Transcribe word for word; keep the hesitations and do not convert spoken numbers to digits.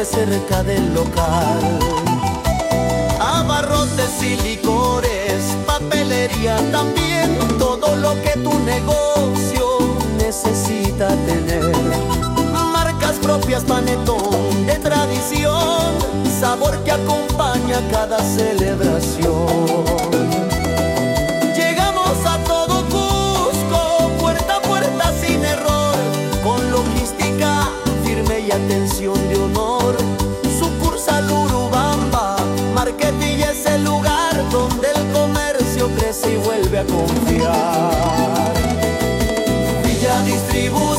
cerca del local. Abarrotes y licores, papelería también, todo lo que tu negocio necesita tener. Marcas propias, panetón de tradición, sabor que acompaña cada celebración. Llegamos a todo Cusco, puerta a puerta sin error, con logística firme y atención de honor. Sucursal Urubamba, Marquetilla es el lugar donde el comercio crece y vuelve a confiar. Villa Distribuidora